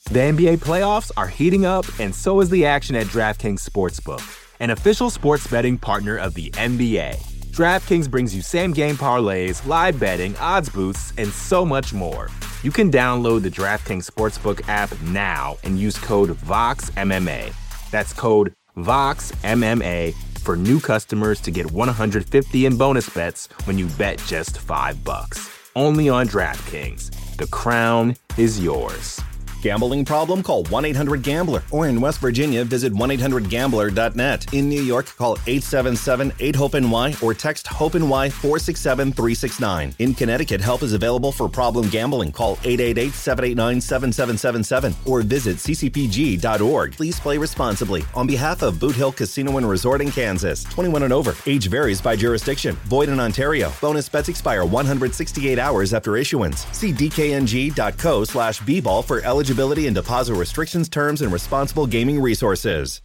The NBA playoffs are heating up, and so is the action at DraftKings Sportsbook, an official sports betting partner of the NBA. DraftKings brings you same-game parlays, live betting, odds boosts, and so much more. You can download the DraftKings Sportsbook app now and use code VOXMMA. That's code VOXMMA for new customers to get $150 in bonus bets when you bet just $5. Only on DraftKings. The crown is yours. Gambling problem? Call 1-800-GAMBLER. Or in West Virginia, visit 1-800-GAMBLER.net. In New York, call 877-8-HOPE-NY or text HOPE-NY 467-369. In Connecticut, help is available for problem gambling. Call 888-789-7777 or visit ccpg.org. Please play responsibly. On behalf of Boot Hill Casino and Resort in Kansas, 21 and over. Age varies by jurisdiction. Void in Ontario. Bonus bets expire 168 hours after issuance. See dkng.co/bball for eligibility and deposit restrictions, terms, and responsible gaming resources.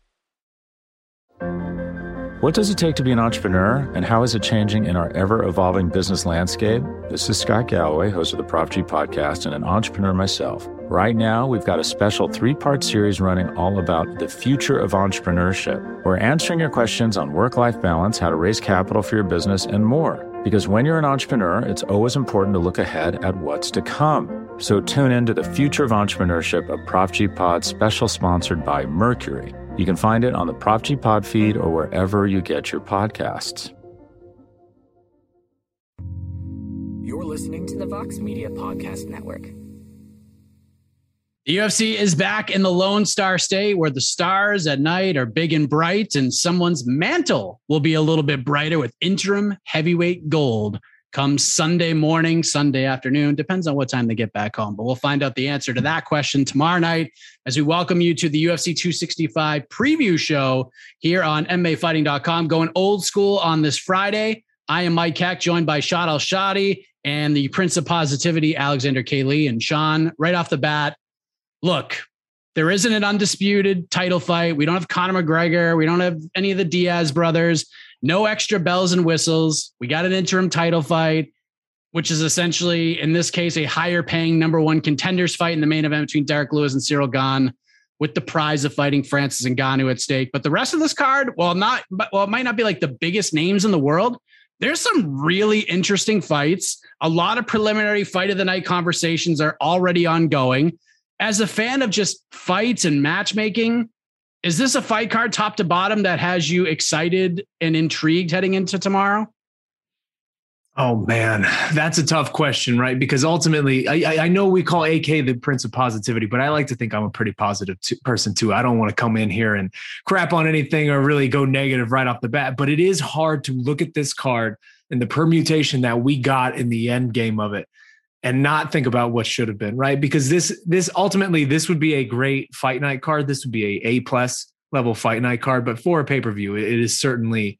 What does it take to be an entrepreneur, and how is it changing in our ever-evolving business landscape? This is Scott Galloway, host of the Prop G podcast and an entrepreneur myself. Right now, we've got a special 3-part series running all about the future of entrepreneurship. We're answering your questions on work-life balance, how to raise capital for your business, and more. Because when you're an entrepreneur, it's always important to look ahead at what's to come. So tune in to the Future of Entrepreneurship, a Prop G Pod special sponsored by Mercury. You can find it on the Prop G Pod feed or wherever you get your podcasts. You're listening to the Vox Media Podcast Network. The UFC is back in the Lone Star State, where the stars at night are big and bright, and someone's mantle will be a little bit brighter with interim heavyweight gold come Sunday morning, Sunday afternoon. Depends on what time they get back home, but we'll find out the answer to that question tomorrow night as we welcome you to the UFC 265 preview show here on MMAfighting.com. Going old school on this Friday. I am Mike Heck, joined by Shad Al-Shadi and the Prince of Positivity, Alexander K. Lee. And Sean, right off the bat, look, there isn't an undisputed title fight. We don't have Conor McGregor. We don't have any of the Diaz brothers. No extra bells and whistles. We got an interim title fight, which is essentially, in this case, a higher paying number one contenders fight in the main event between Derek Lewis and Cyril Gane, with the prize of fighting Francis Ngannou at stake. But the rest of this card, while it might not be like the biggest names in the world, there's some really interesting fights. A lot of preliminary fight of the night conversations are already ongoing. As a fan of just fights and matchmaking, is this a fight card top to bottom that has you excited and intrigued heading into tomorrow? Oh man, that's a tough question, right? Because ultimately, I know we call AK the Prince of Positivity, but I like to think I'm a pretty positive person too. I don't want to come in here and crap on anything or really go negative right off the bat, but it is hard to look at this card and the permutation that we got in the end game of it and not think about what should have been, right? Because this ultimately, this would be a great fight night card. This would be a A+ level fight night card, but for a pay-per-view, it is certainly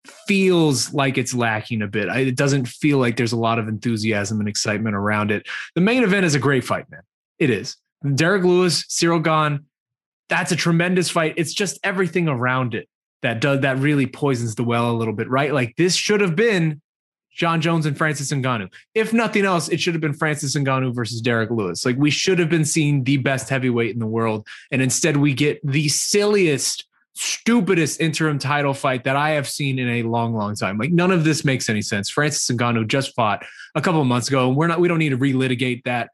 feels like it's lacking a bit. It doesn't feel like there's a lot of enthusiasm and excitement around it. The main event is a great fight, man. It is. Derek Lewis, Cyril Gane, that's a tremendous fight. It's just everything around it that really poisons the well a little bit, right? Like this should have been Jon Jones and Francis Ngannou. If nothing else, it should have been Francis Ngannou versus Derek Lewis. Like we should have been seeing the best heavyweight in the world. And instead we get the silliest, stupidest interim title fight that I have seen in a long, long time. Like none of this makes any sense. Francis Ngannou just fought a couple of months ago, and we don't need to relitigate that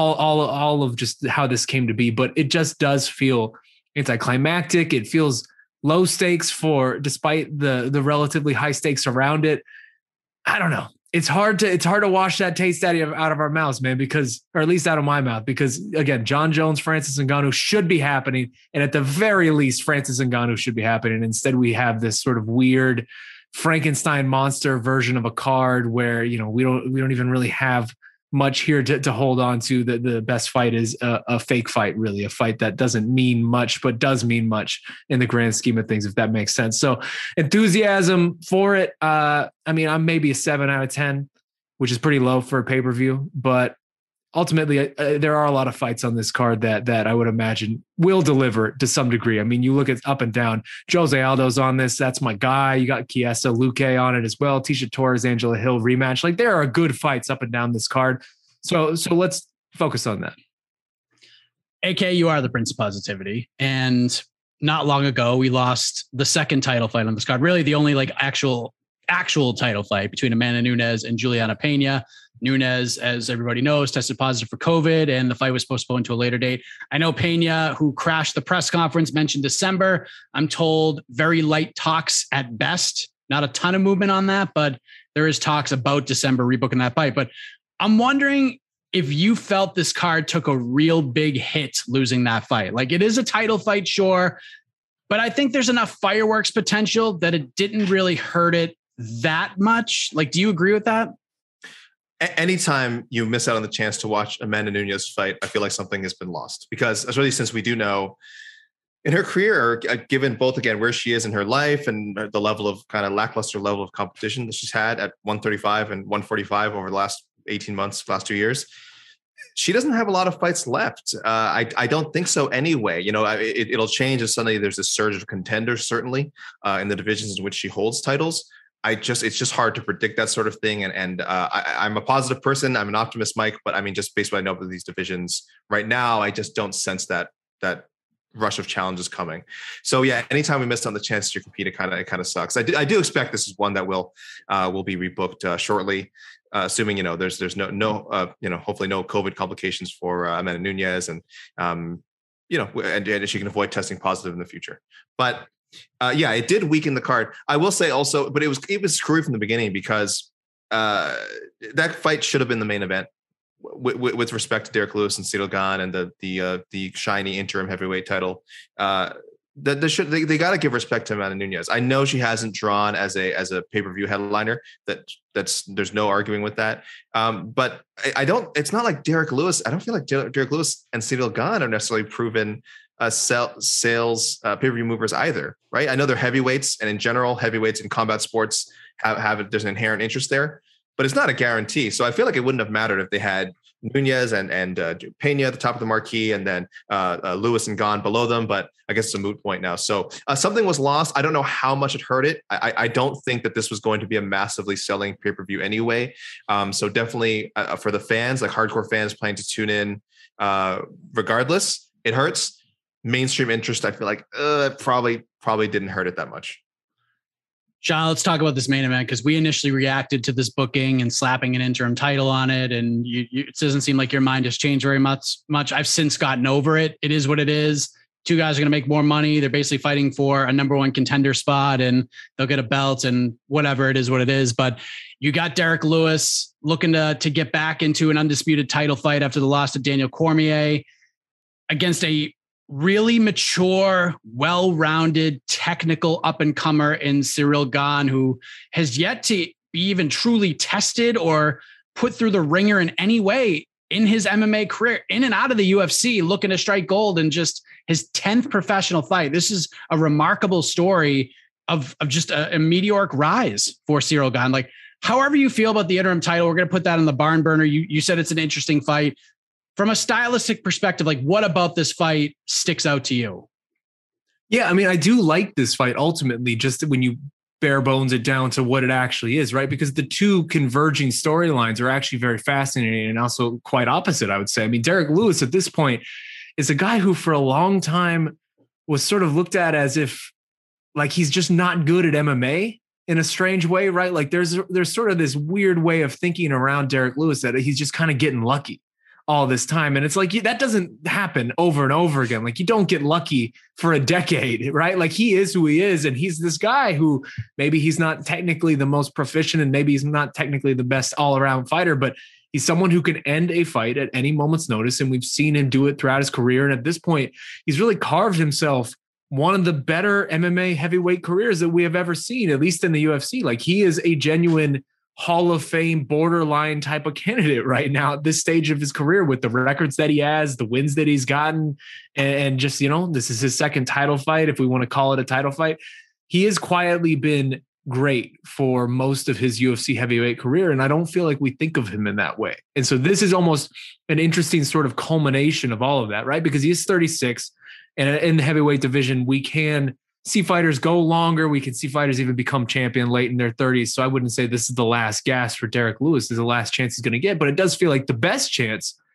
all of just how this came to be, but it just does feel anticlimactic. It feels low stakes despite the relatively high stakes around it. I don't know. It's hard to wash that taste out of our mouths, man, or at least out of my mouth, because again, Jon Jones, Francis Ngannou should be happening. And at the very least, Francis Ngannou should be happening. Instead, we have this sort of weird Frankenstein monster version of a card where, we don't even really have much here to hold on to. The best fight is a fake fight, really, a fight that doesn't mean much, but does mean much in the grand scheme of things, if that makes sense. So enthusiasm for it. I'm maybe a 7 out of 10, which is pretty low for a pay-per-view, but ultimately there are a lot of fights on this card that I would imagine will deliver to some degree. I mean, you look at up and down, Jose Aldo's on this. That's my guy. You got Chiesa, Luque on it as well. Tisha Torres, Angela Hill rematch. Like there are good fights up and down this card. So let's focus on that. AK, you are the Prince of Positivity. And not long ago, we lost the second title fight on this card. Really the only like actual title fight between Amanda Nunes and Juliana Pena. Nunes, as everybody knows, tested positive for COVID and the fight was postponed to a later date. I know Pena, who crashed the press conference, mentioned December. I'm told very light talks at best, not a ton of movement on that, but there is talks about December rebooking that fight. But I'm wondering if you felt this card took a real big hit losing that fight. Like, it is a title fight, sure, but I think there's enough fireworks potential that it didn't really hurt it that much. Like, do you agree with that? Anytime you miss out on the chance to watch Amanda Nunes fight, I feel like something has been lost, because especially since we do know in her career, given both, again, where she is in her life and the level of kind of lackluster level of competition that she's had at 135 and 145 over the last 18 months, last 2 years, she doesn't have a lot of fights left. I don't think so anyway. You know, it'll change if suddenly there's a surge of contenders, certainly in the divisions in which she holds titles. It's just hard to predict that sort of thing. And I'm a positive person. I'm an optimist, Mike, but I mean, just based on what I know of these divisions right now, I just don't sense that rush of challenges coming. So yeah, anytime we missed on the chance to compete, it kind of sucks. I do expect this is one that will be rebooked shortly, assuming, you know, there's no hopefully no COVID complications for Amanda Nunes, and you know, and she can avoid testing positive in the future. But yeah, it did weaken the card. I will say also, but it was screwy from the beginning, because that fight should have been the main event with respect to Derek Lewis and Ciryl Gane and the shiny interim heavyweight title. They got to give respect to Amanda Nunes. I know she hasn't drawn as a pay-per-view headliner. There's no arguing with that. But I don't. It's not like Derek Lewis. I don't feel like Derek Lewis and Ciryl Gane are necessarily proven sales pay-per-view movers either, right? I know they're heavyweights, and in general, heavyweights in combat sports have there's an inherent interest there, but it's not a guarantee. So I feel like it wouldn't have mattered if they had Nunes and Pena at the top of the marquee, and then Lewis and Gane below them. But I guess it's a moot point now. So something was lost. I don't know how much it hurt it. I don't think that this was going to be a massively selling pay-per-view anyway. So definitely for the fans, like hardcore fans planning to tune in, regardless, it hurts. Mainstream interest, I feel like probably didn't hurt it that much. Sean, let's talk about this main event, because we initially reacted to this booking and slapping an interim title on it, and it doesn't seem like your mind has changed very much. I've since gotten over it. It is what it is. Two guys are going to make more money. They're basically fighting for a number one contender spot, and they'll get a belt, and whatever, it is what it is. But you got Derek Lewis looking to get back into an undisputed title fight after the loss to Daniel Cormier against a really mature, well-rounded, technical up-and-comer in Ciryl Gane, who has yet to be even truly tested or put through the ringer in any way in his MMA career, in and out of the UFC, looking to strike gold in just his 10th professional fight. This is a remarkable story of just a meteoric rise for Ciryl Gane. Like, however you feel about the interim title, we're going to put that on the barn burner. You said it's an interesting fight. From a stylistic perspective, like, what about this fight sticks out to you? Yeah, I mean, I do like this fight ultimately, just when you bare bones it down to what it actually is, right? Because the two converging storylines are actually very fascinating and also quite opposite, I would say. I mean, Derek Lewis at this point is a guy who for a long time was sort of looked at as if like he's just not good at MMA in a strange way, right? Like there's sort of this weird way of thinking around Derek Lewis that he's just kind of getting lucky all this time. And it's like, that doesn't happen over and over again. Like, you don't get lucky for a decade, right? Like, he is who he is. And he's this guy who maybe he's not technically the most proficient, and maybe he's not technically the best all around fighter, but he's someone who can end a fight at any moment's notice. And we've seen him do it throughout his career. And at this point, he's really carved himself one of the better MMA heavyweight careers that we have ever seen, at least in the UFC. Like, he is a genuine Hall of Fame borderline type of candidate right now at this stage of his career, with the records that he has, the wins that he's gotten, and just, you know, this is his second title fight, if we want to call it a title fight. He has quietly been great for most of his UFC heavyweight career, and I don't feel like we think of him in that way. And so this is almost an interesting sort of culmination of all of that, right? Because he is 36, and in the heavyweight division, we can see fighters go longer. We can see fighters even become champion late in their 30s. So I wouldn't say this is the last gasp for Derek Lewis. This is the last chance he's going to get, but it does feel like the best chance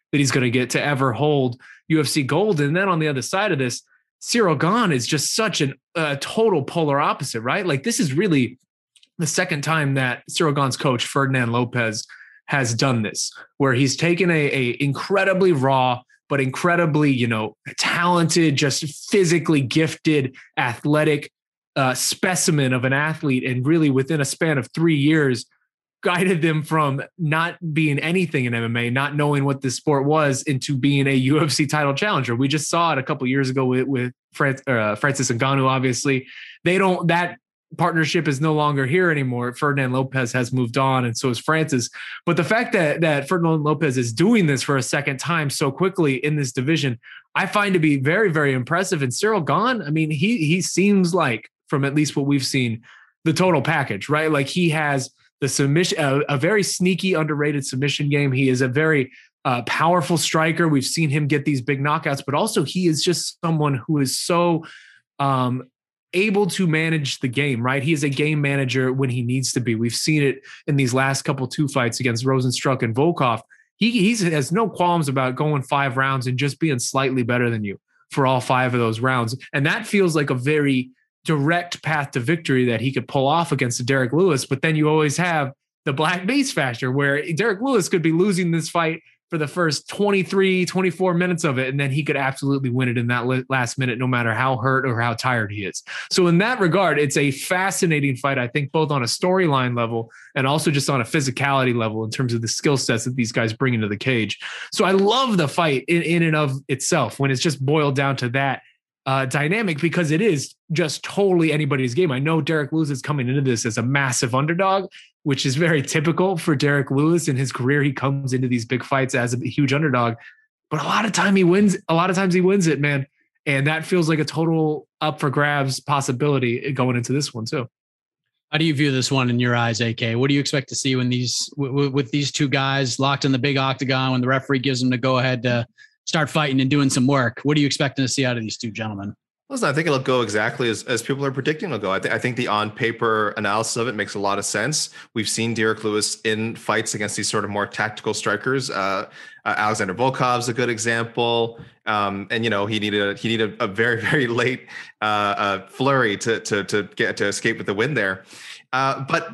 that he's going to get to ever hold UFC gold. And then on the other side of this, Ciryl Gane is just such a total polar opposite, right? Like this is really the second time that Ciryl Gane's coach, Ferdinand Lopez, has done this, where he's taken a incredibly raw, but incredibly, talented, just physically gifted, athletic specimen of an athlete. And really within a span of 3 years, guided them from not being anything in MMA, not knowing what this sport was, into being a UFC title challenger. We just saw it a couple of years ago with Francis Ngannou. Obviously, that partnership is no longer here anymore. Ferdinand Lopez has moved on, and so is Francis. But the fact that Ferdinand Lopez is doing this for a second time so quickly in this division, I find to be very, very impressive. And Ciryl Gane, I mean, he seems like, from at least what we've seen, the total package, right? Like he has the submission, a very sneaky, underrated submission game. He is a very powerful striker. We've seen him get these big knockouts, but also he is just someone who is so able to manage the game, right? He is a game manager when he needs to be. We've seen it in these last two fights against Rozenstruik and Volkov. He has no qualms about going 5 rounds and just being slightly better than you for all 5 of those rounds. And that feels like a very direct path to victory that he could pull off against Derek Lewis. But then you always have the black beast factor where Derek Lewis could be losing this fight for the first 23, 24 minutes of it, and then he could absolutely win it in that last minute, no matter how hurt or how tired he is. So in that regard, it's a fascinating fight, I think, both on a storyline level and also just on a physicality level in terms of the skill sets that these guys bring into the cage. So I love the fight in and of itself when it's just boiled down to that dynamic, because it is just totally anybody's game. I know Derek Lewis is coming into this as a massive underdog, which is very typical for Derek Lewis in his career. He comes into these big fights as a huge underdog, but a lot of times he wins it, man. And that feels like a total up for grabs possibility going into this one too. How do you view this one in your eyes, AK? What do you expect to see when with these two guys locked in the big octagon, when the referee gives them the go ahead to start fighting and doing some work? What are you expecting to see out of these two gentlemen? Listen, I think it'll go exactly as people are predicting it'll go. I think the on-paper analysis of it makes a lot of sense. We've seen Derek Lewis in fights against these sort of more tactical strikers. Alexander Volkov's a good example. And he needed a very, very late flurry to escape with the win there. But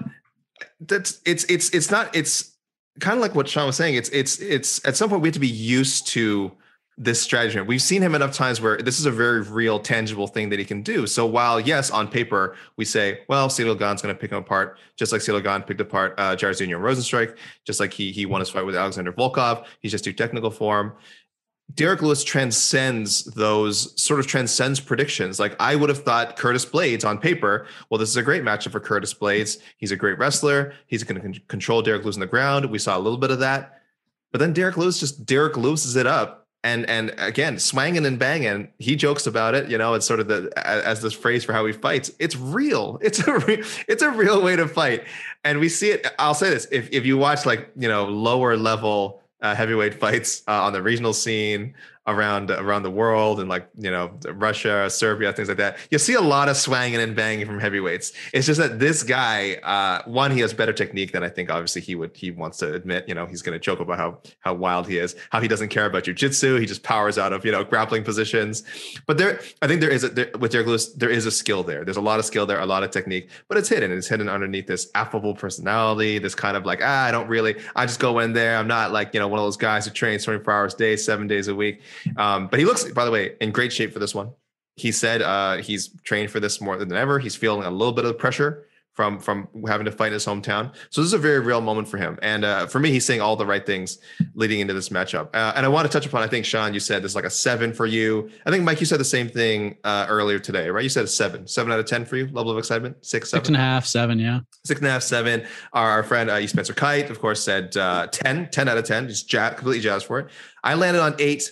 it's kind of like what Sean was saying. It's at some point we have to be used to this strategy. We've seen him enough times where this is a very real, tangible thing that he can do. So while, yes, on paper, we say, well, Ciryl Gane's going to pick him apart, just like Ciryl Gane picked apart Jairzinho Rozenstruik, just like he won his fight with Alexander Volkov. He's just too technical for him. Derek Lewis transcends predictions. Like I would have thought Curtis Blaydes on paper, well, this is a great matchup for Curtis Blaydes. He's a great wrestler. He's going to control Derek Lewis on the ground. We saw a little bit of that. But then Derek Lewis it up. And again, swanging and banging, he jokes about it, it's sort of as this phrase for how he fights. It's real. It's a real way to fight. And we see it. I'll say this, if you watch lower level heavyweight fights on the regional scene around the world and Russia, Serbia, things like that, you'll see a lot of swanging and banging from heavyweights. It's just that this guy, one, he has better technique than I think obviously he wants to admit. He's going to joke about how wild he is, how he doesn't care about jiu-jitsu. He just powers out of grappling positions. But I think with Derek Lewis, there is a skill there. There's a lot of skill there, a lot of technique, but it's hidden. It's hidden underneath this affable personality, this kind of I just go in there. I'm not one of those guys who trains 24 hours a day, 7 days a week. But he looks, by the way, in great shape for this one. He said he's trained for this more than ever. He's feeling a little bit of pressure from having to fight in his hometown. So this is a very real moment for him. And for me, he's saying all the right things leading into this matchup. And I want to touch upon, I think, Sean, you said there's like a 7 for you. I think, Mike, you said the same thing earlier today, right? You said a 7 out of 10 for you, level of excitement, 6, 7? 6.5, 7, yeah. 6.5, 7. Our friend Spencer Kite, of course, said 10 out of 10, just completely jazzed for it. I landed on 8.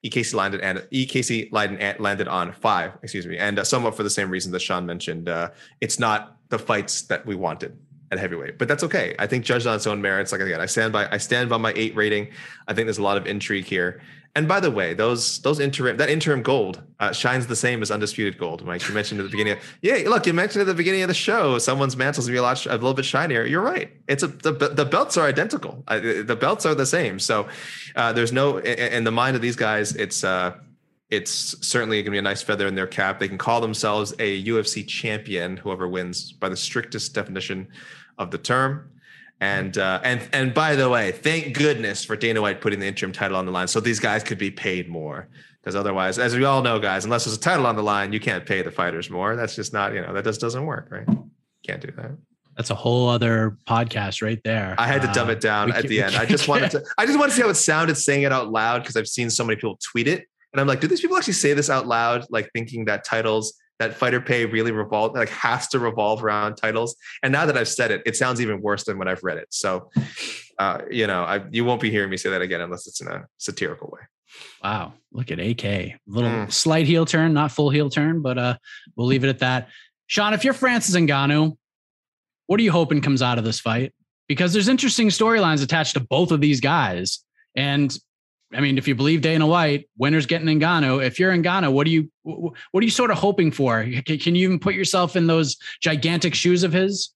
EKC Leiden landed on 5, and somewhat for the same reason that Sean mentioned. It's not the fights that we wanted at heavyweight, but that's okay. I think judged on its own merits. Like again, I stand by my 8 rating. I think there's a lot of intrigue here, And by the way, that interim gold shines the same as undisputed gold. Mike, you mentioned at the beginning. You mentioned at the beginning of the show, someone's mantle's gonna be a little bit shinier. You're right. The belts are identical. The belts are the same. So there's no, in the mind of these guys, it's certainly going to be a nice feather in their cap. They can call themselves a UFC champion, whoever wins by the strictest definition of the term. And by the way, thank goodness for Dana White putting the interim title on the line, so these guys could be paid more. Because otherwise, as we all know, guys, unless there's a title on the line, you can't pay the fighters more. That's just not, that just doesn't work, right? Can't do that. That's a whole other podcast right there. I had to dumb it down at the end. I just wanted to see how it sounded saying it out loud, because I've seen so many people tweet it, and I'm like, do these people actually say this out loud, like thinking that that fighter pay really has to revolve around titles? And now that I've said it, it sounds even worse than when I've read it. So, you won't be hearing me say that again unless it's in a satirical way. Wow. Look at AK. Little slight heel turn, not full heel turn, but we'll leave it at that. Sean, if you're Francis Ngannou, what are you hoping comes out of this fight? Because there's interesting storylines attached to both of these guys. And I mean, if you believe Dana White, winner's getting Ngannou. If you're Ngannou, what are you sort of hoping for? Can you even put yourself in those gigantic shoes of his?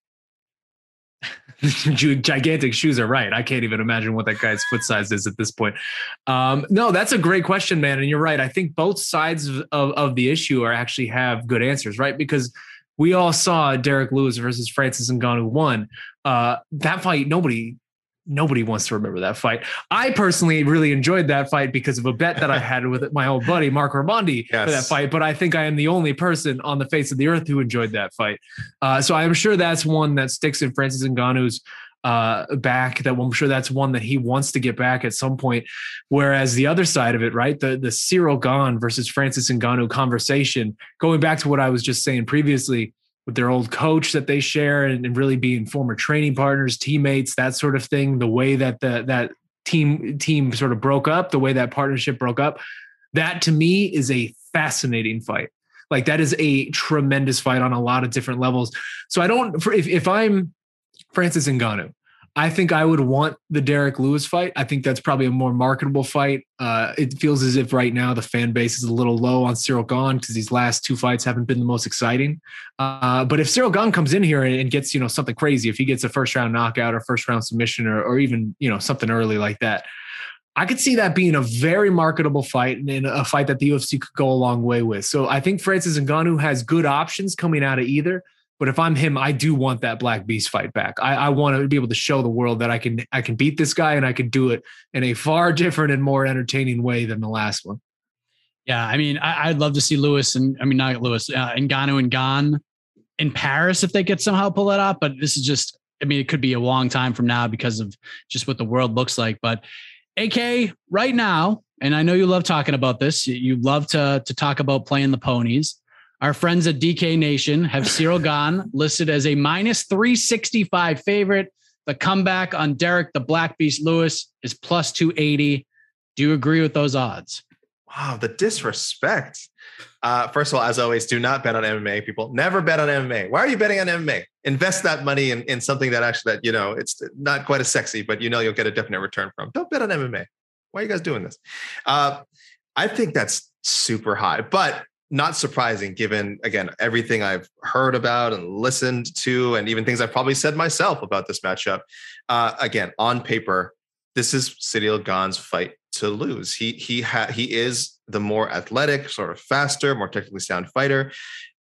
Gigantic shoes are right. I can't even imagine what that guy's foot size is at this point. No, that's a great question, man. And you're right. I think both sides of the issue actually have good answers, right? Because we all saw Derek Lewis versus Francis Ngannou 1. That fight, nobody wants to remember that fight. I personally really enjoyed that fight because of a bet that I had with my old buddy, Mark Raimondi, for that fight. But I think I am the only person on the face of the earth who enjoyed that fight. So I'm sure that's one that sticks in Francis Ngannou's back, that I'm sure that's one that he wants to get back at some point. Whereas the other side of it, right, the Ciryl Gane versus Francis Ngannou conversation, going back to what I was just saying previously, with their old coach that they share and really being former training partners, teammates, that sort of thing, the way that that team sort of broke up, the way that partnership broke up, that to me is a fascinating fight. Like, that is a tremendous fight on a lot of different levels. So if I'm Francis Ngannou, I think I would want the Derek Lewis fight. I think that's probably a more marketable fight. It feels as if right now the fan base is a little low on Ciryl Gane because these last two fights haven't been the most exciting. But if Ciryl Gane comes in here and gets, something crazy, if he gets a first round knockout or first round submission or even, something early like that, I could see that being a very marketable fight and a fight that the UFC could go a long way with. So I think Francis Ngannou has good options coming out of either. But if I'm him, I do want that Black Beast fight back. I want to be able to show the world that I can beat this guy, and I can do it in a far different and more entertaining way than the last one. Yeah, I mean, I'd love to see Ngannou and Gane in Paris if they could somehow pull it off. But this is just, it could be a long time from now because of just what the world looks like. But AK, right now, and I know you love talking about this, you love to talk about playing the ponies. Our friends at DK Nation have Ciryl Gane listed as a minus 365 favorite. The comeback on Derek the Black Beast Lewis is plus 280. Do you agree with those odds? Wow, the disrespect. First of all, as always, do not bet on MMA, people. Never bet on MMA. Why are you betting on MMA? Invest that money in something that actually, it's not quite as sexy, but you'll get a definite return from. Don't bet on MMA. Why are you guys doing this? I think that's super high, but not surprising given, again, everything I've heard about and listened to, and even things I've probably said myself about this matchup. Again, on paper, this is Ciryl Gane's fight to lose. He is the more athletic, sort of faster, more technically sound fighter.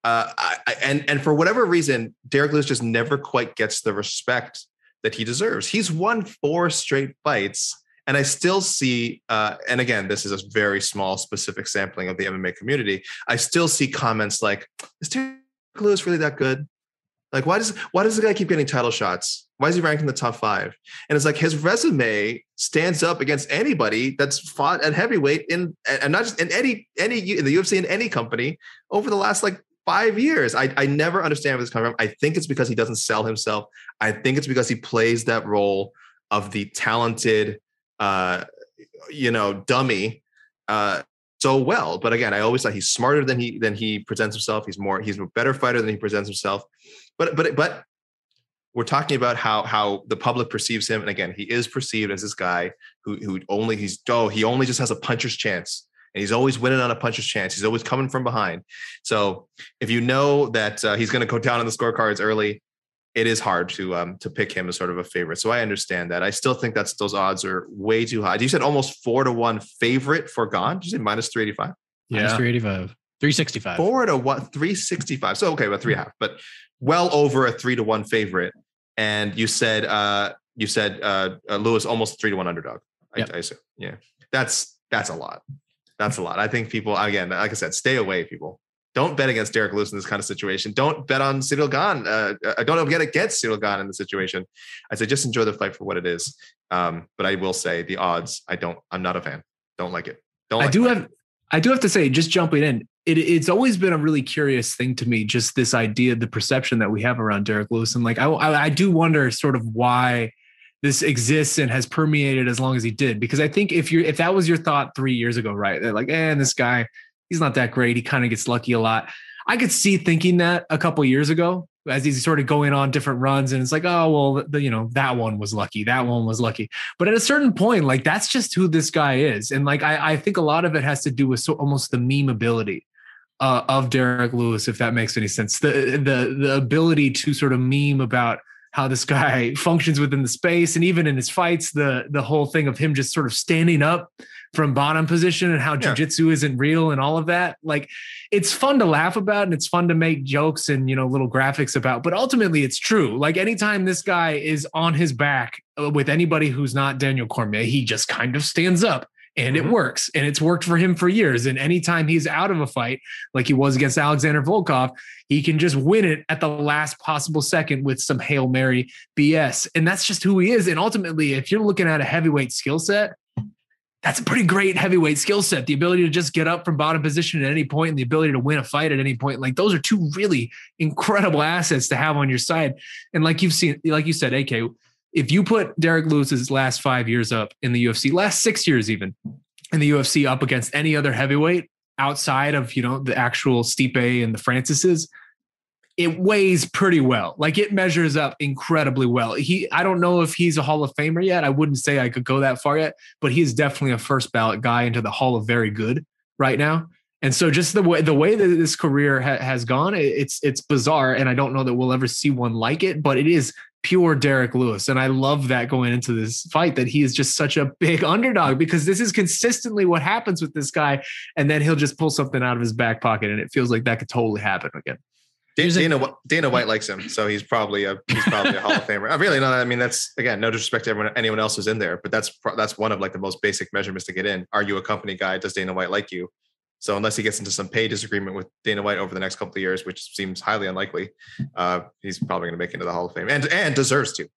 And for whatever reason, Derek Lewis just never quite gets the respect that he deserves. He's won 4 straight fights. And I still see, and again, this is a very small, specific sampling of the MMA community. I still see comments like, "Is Derek Lewis really that good? Like, why does the guy keep getting title shots? Why is he ranked in the top 5?" And it's like his resume stands up against anybody that's fought at heavyweight and not just in any in the UFC in any company over the last 5 years. I never understand where this comes from. I think it's because he doesn't sell himself. I think it's because he plays that role of the talented, dummy so well. But again, I always thought he's smarter than he presents himself. He's a better fighter than he presents himself. But we're talking about how the public perceives him. And again, he is perceived as this guy who only he only just has a puncher's chance. And he's always winning on a puncher's chance. He's always coming from behind. So if you know that he's going to go down on the scorecards early, it is hard to pick him as sort of a favorite. So I understand that. I still think those odds are way too high. You said almost 4-1 favorite for Gane. Did you say minus 385? Yeah. Minus 385. 365. 4-1, 365. So okay, about 3.5, but well over a 3-1 favorite. And you said Lewis almost 3-1 underdog. Yep. I assume. Yeah. That's a lot. That's a lot. I think people, again, like I said, stay away, people. Don't bet against Derek Lewis in this kind of situation. Don't bet on Ciryl Gane. Don't bet against Ciryl Gane in the situation. I say just enjoy the fight for what it is. But I will say the odds, I'm not a fan. Don't like it. I do have to say, just jumping in, it's always been a really curious thing to me, just this idea, the perception that we have around Derek Lewis. And like, I do wonder sort of why this exists and has permeated as long as he did. Because I think if that was your thought 3 years ago, right? They're like, this guy, he's not that great. He kind of gets lucky a lot. I could see thinking that a couple of years ago as he's sort of going on different runs. And it's like, oh, well, that one was lucky. That one was lucky. But at a certain point, like that's just who this guy is. And like, I think a lot of it has to do with almost the meme ability of Derek Lewis, if that makes any sense. The ability to sort of meme about how this guy functions within the space. And even in his fights, the whole thing of him just sort of standing up from bottom position and how jiu-jitsu isn't real and all of that. Like it's fun to laugh about and it's fun to make jokes and, little graphics about, but ultimately it's true. Like anytime this guy is on his back with anybody who's not Daniel Cormier, he just kind of stands up. And it works. And it's worked for him for years. And anytime he's out of a fight, like he was against Alexander Volkov, he can just win it at the last possible second with some Hail Mary BS. And that's just who he is. And ultimately, if you're looking at a heavyweight skill set, that's a pretty great heavyweight skill set. The ability to just get up from bottom position at any point and the ability to win a fight at any point. Like those are two really incredible assets to have on your side. And like you said, AK, if you put Derek Lewis's last 5 years up in the UFC, last 6 years even in the UFC up against any other heavyweight outside of, the actual Stipe and the Francises, it weighs pretty well. Like it measures up incredibly well. I don't know if he's a Hall of Famer yet. I wouldn't say I could go that far yet, but he's definitely a first ballot guy into the Hall of Very Good right now. And so just the way that this career has gone, it's bizarre. And I don't know that we'll ever see one like it, but it is pure Derek Lewis. And I love that going into this fight, that he is just such a big underdog, because this is consistently what happens with this guy. And then he'll just pull something out of his back pocket. And it feels like that could totally happen again. Dana White likes him. So he's probably a Hall of Famer. Really not. I mean, that's, again, no disrespect to anyone else who's in there, but that's one of like the most basic measurements to get in. Are you a company guy? Does Dana White like you? So unless he gets into some pay disagreement with Dana White over the next couple of years, which seems highly unlikely, he's probably going to make it into the Hall of Fame and deserves to.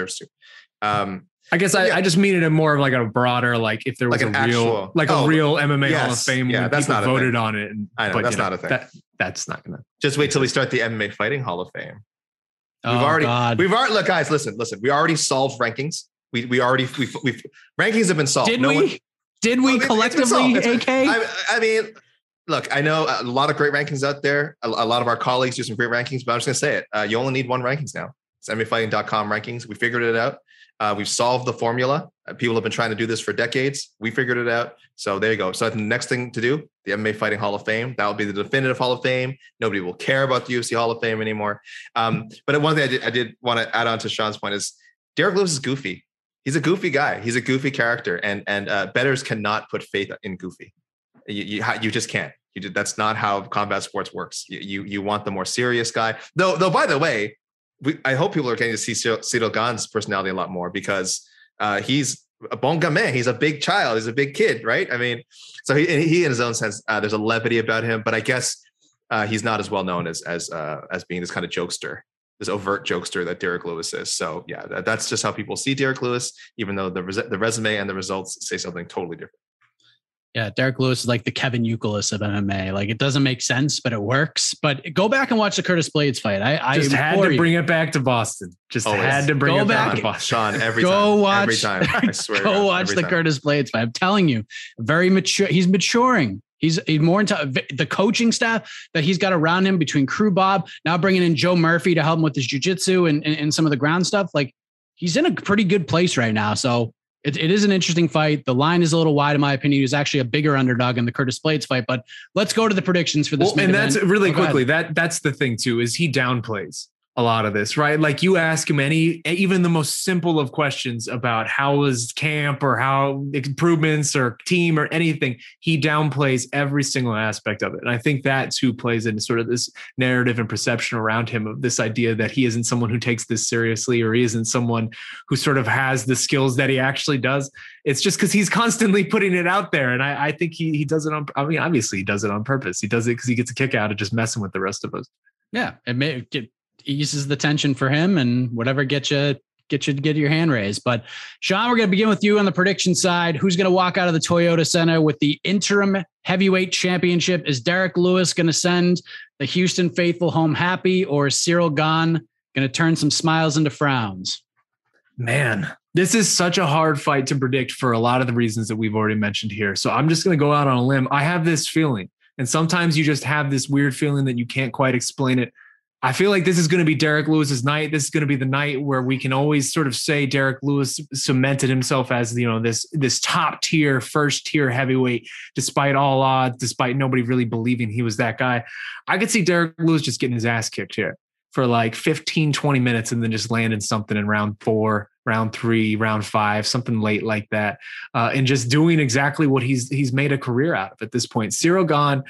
I guess I just mean it in more of like a broader, like if there was like a real MMA Hall of Fame, that's not voted on it. I know that's not a thing. That's not going to. Just wait till we start the MMA Fighting Hall of Fame. We've Oh, already God. look, guys, listen. We already solved rankings. We rankings have been solved. Did we collectively, AK? I mean, look, I know a lot of great rankings out there. A lot of our colleagues do some great rankings, but I'm just going to say it. You only need one rankings now. It's MMAfighting.com rankings. We figured it out. We've solved the formula. People have been trying to do this for decades. We figured it out. So there you go. So I think the next thing to do, the MMA Fighting Hall of Fame, that will be the definitive Hall of Fame. Nobody will care about the UFC Hall of Fame anymore. But one thing I did want to add on to Sean's point is Derek Lewis is goofy. He's a goofy guy. He's a goofy character, and bettors cannot put faith in goofy. You just can't. That's not how combat sports works. You want the more serious guy. Though by the way, I hope people are getting to see Ciryl Gane's personality a lot more, because he's a bon gamin. He's a big child. He's a big kid, right? I mean, so he in his own sense, there's a levity about him, but I guess he's not as well known as being this kind of jokester. This overt jokester that Derek Lewis is. So yeah, that's just how people see Derek Lewis, even though the resume and the results say something totally different. Yeah, Derek Lewis is like the Kevin Youkilis of MMA. Like it doesn't make sense, but it works. But go back and watch the Curtis Blades fight. I just had to bring it back to Boston. Had to bring it back to Boston. Sean, every time. I swear. Go watch the Curtis Blades fight. I'm telling you, very mature. He's maturing. He's more into the coaching staff that he's got around him between Crew Bob, now bringing in Joe Murphy to help him with his jiu-jitsu and some of the ground stuff. Like, he's in a pretty good place right now. So it is an interesting fight. The line is a little wide, in my opinion. He was actually a bigger underdog in the Curtis Blades fight, but let's go to the predictions for this. And that's really quickly. That's the thing too, is he downplays a lot of this, right? Like, you ask him even the most simple of questions about how was camp or how improvements or team or anything, he downplays every single aspect of it. And I think that's who plays into sort of this narrative and perception around him of this idea that he isn't someone who takes this seriously, or he isn't someone who sort of has the skills that he actually does. It's just because he's constantly putting it out there. And I think he does it obviously he does it on purpose. He does it because he gets a kick out of just messing with the rest of us. Yeah. It eases the tension for him, and whatever get you to get your hand raised. But Sean, we're going to begin with you on the prediction side. Who's going to walk out of the Toyota Center with the interim heavyweight championship? Is Derek Lewis going to send the Houston faithful home happy, or is Cyril Gane going to turn some smiles into frowns? Man, this is such a hard fight to predict for a lot of the reasons that we've already mentioned here. So I'm just going to go out on a limb. I have this feeling, and sometimes you just have this weird feeling that you can't quite explain it. I feel like this is going to be Derek Lewis's night. This is going to be the night where we can always sort of say Derek Lewis cemented himself as, this top tier, first tier heavyweight, despite all odds, despite nobody really believing he was that guy. I could see Derek Lewis just getting his ass kicked here for like 15, 20 minutes and then just landing something in round 4, round 3, round 5, something late like that. And just doing exactly what he's made a career out of at this point. Cyril Gane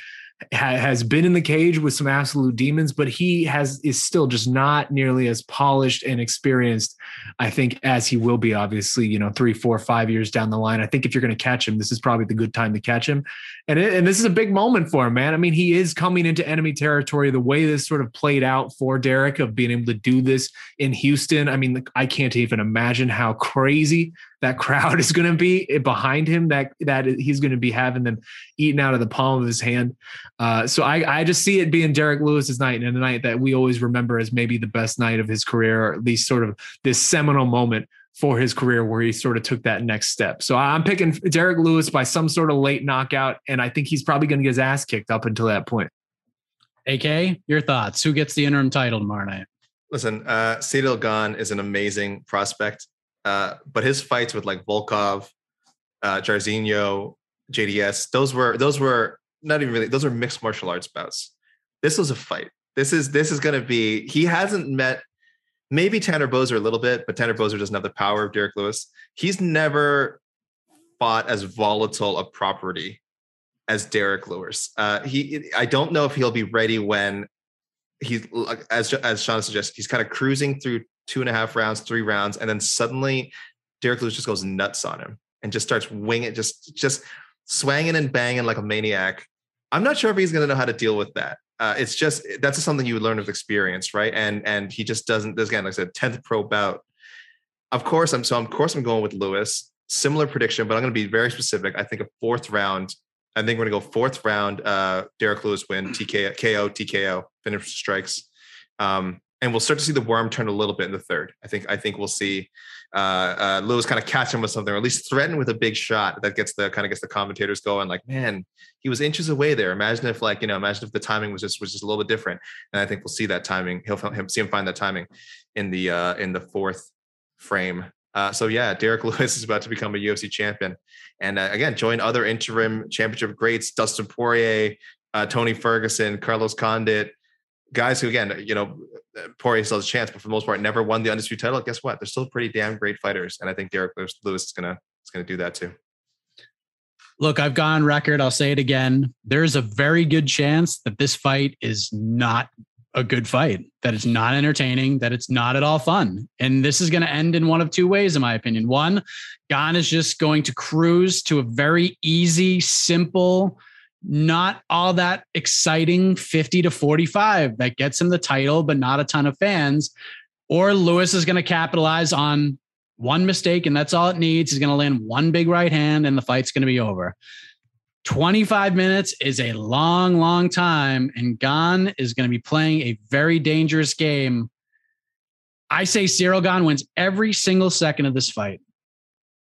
has been in the cage with some absolute demons, but he is still just not nearly as polished and experienced, I think, as he will be, obviously, 3, 4, 5 years down the line. I think if you're going to catch him, this is probably the good time to catch him. And this is a big moment for him, man. I mean, he is coming into enemy territory. The way this sort of played out for Derek of being able to do this in Houston, I mean, I can't even imagine how crazy that crowd is going to be behind him, that he's going to be having them eaten out of the palm of his hand. So I just see it being Derek Lewis's night, and a night that we always remember as maybe the best night of his career, or at least sort of this seminal moment for his career where he sort of took that next step. So I'm picking Derek Lewis by some sort of late knockout, and I think he's probably going to get his ass kicked up until that point. AK, your thoughts? Who gets the interim title tomorrow night? Listen, Cyril Gane is an amazing prospect. But his fights with like Volkov, Jairzinho, JDS, those were not even really, those are mixed martial arts bouts. This was a fight. This is going to be, he hasn't met maybe Tanner Boser a little bit, but Tanner Boser doesn't have the power of Derek Lewis. He's never fought as volatile a property as Derek Lewis. I don't know if he'll be ready when he's, as Sean suggested, he's kind of cruising through 2.5 rounds, 3 rounds, and then suddenly Derek Lewis just goes nuts on him and just starts winging, just swanging and banging like a maniac. I'm not sure if he's going to know how to deal with that. It's just, that's just something you would learn with experience, right? And he just doesn't. This again, like I said, 10th pro bout. Of course, I'm going with Lewis. Similar prediction, but I'm going to be very specific. I think a 4th round. I think we're going to go 4th round. Derek Lewis win, TKO, finish strikes. And we'll start to see the worm turn a little bit in the 3rd. I think we'll see Lewis kind of catch him with something, or at least threaten with a big shot that gets the commentators going. Like, man, he was inches away there. Imagine if the timing was just a little bit different. And I think we'll see that timing. See him find that timing in the 4th frame. So yeah, Derek Lewis is about to become a UFC champion, and again, join other interim championship greats: Dustin Poirier, Tony Ferguson, Carlos Condit. Guys who, again, Poirier still has a chance, but for the most part, never won the undisputed title. Guess what? They're still pretty damn great fighters, and I think Derek Lewis is gonna do that too. Look, I've gone record. I'll say it again. There's a very good chance that this fight is not a good fight, that it's not entertaining, that it's not at all fun, and this is going to end in one of 2 ways, in my opinion. One, Gane is just going to cruise to a very easy, simple, not all that exciting 50-45 that gets him the title, but not a ton of fans. Or Lewis is going to capitalize on one mistake, and that's all it needs. He's going to land one big right hand, and the fight's going to be over. 25 minutes is a long, long time, and Gane is going to be playing a very dangerous game. I say Cyril Gane wins every single second of this fight.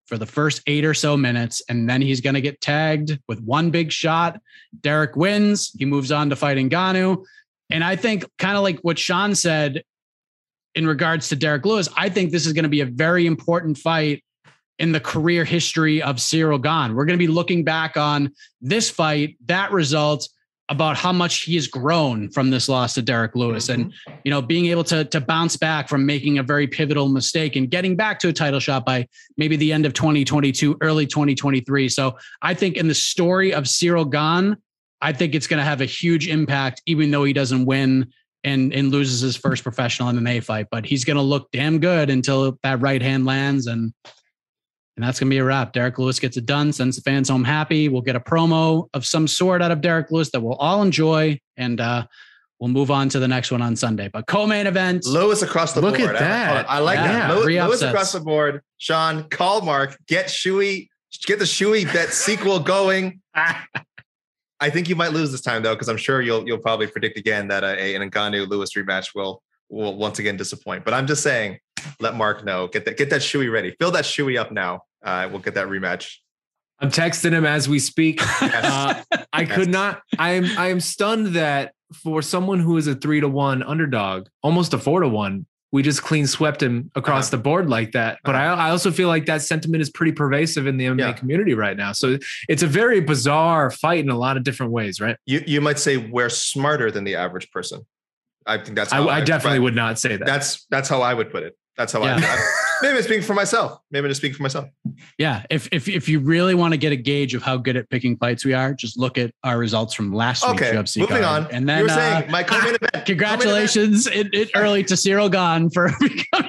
for the first 8 or so minutes, and then he's going to get tagged with one big shot. Derek wins. He moves on to fight Ngannou. And I think kind of like what Sean said in regards to Derek Lewis, I think this is going to be a very important fight in the career history of Ciryl Gane. We're going to be looking back on this fight, that result, about how much he has grown from this loss to Derek Lewis, and, you know, being able to bounce back from making a very pivotal mistake and getting back to a title shot by maybe the end of 2022, early 2023. So I think in the story of Ciryl Gane, I think it's going to have a huge impact, even though he doesn't win and loses his first professional MMA fight, but he's going to look damn good until that right hand lands. And that's going to be a wrap. Derek Lewis gets it done, sends the fans home happy. We'll get a promo of some sort out of Derek Lewis that we'll all enjoy. And we'll move on to the next one on Sunday. But co-main event. Lewis across the board. Look at that. I like that. Lewis upsets. across the board. Sean, call Mark. Get the Shuey bet sequel going. I think you might lose this time, though, because I'm sure you'll probably predict again that an Ngannou Lewis rematch will once again disappoint. But I'm just saying, let Mark know. Get that Shuey ready. Fill that Shuey up now. We'll get that rematch. I'm texting him as we speak. Yes. I am stunned that for someone who is a 3-1 underdog, almost a 4-1, we just clean swept him across the board like that. But I also feel like that sentiment is pretty pervasive in the MMA community right now. So it's a very bizarre fight in a lot of different ways, right? You might say we're smarter than the average person. I think that's how I definitely would not say that. That's how I would put it. That's how maybe I'm speaking for myself. Yeah. If you really want to get a gauge of how good at picking fights we are, just look at our results from last week's UFC moving card. on. And then you were saying my co-main event. Congratulations early to Ciryl Gane for becoming